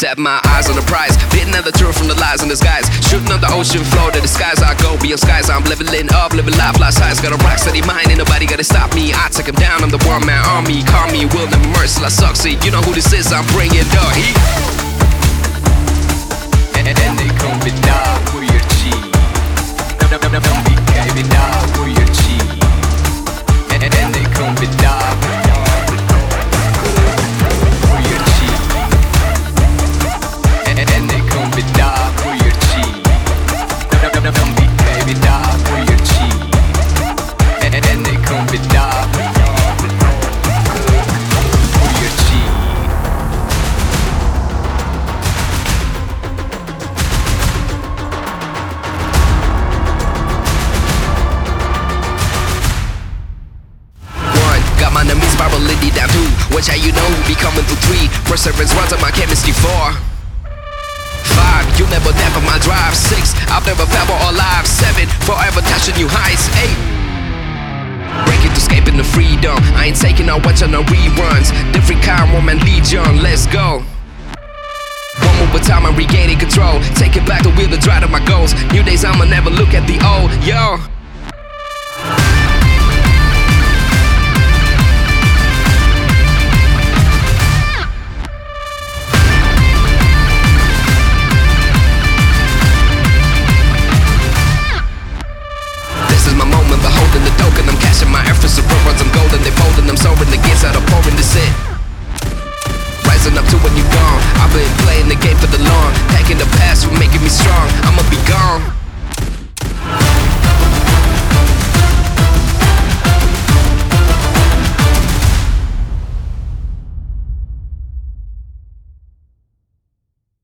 Got my eyes on the prize, beating at the truth from the lies and disguise. Shooting on the ocean floor to the skies. I go beyond skies, I'm leveling up, living life, fly size. Got a rock steady mind, ain't nobody gotta stop me. I take him down, I'm the one man army. Call me, will never mercy, I succeed. You know who this is, I'm bringing the heat. And they come with dog for your cheese. Don't be giving dog for your cheese. And they come with dog for your cheese. And they come with dog for your cheese. Don't be giving dog for your cheese. And they come with dog for your cheese. Got my enemies spiraling down 2. Watch how you know be coming through 3. Perseverance runs on my chemistry 4. 5, you never dampen my drive. 6, I've never felt more alive. 7, forever touching new heights. 8, breaking to escaping the freedom. I ain't taking no watch on no reruns. Different kind, woman legion, let's go. One more time, I'm regaining control. Taking back the wheel to drive to my goals. New days, I'ma never look at the old, yo.